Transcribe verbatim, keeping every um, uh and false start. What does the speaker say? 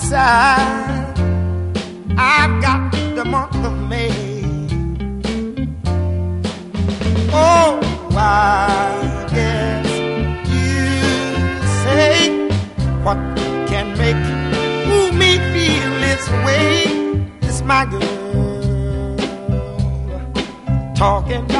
side. I've got the month of May. Oh, I guess you say what can make ooh, me feel this way. This my girl talking about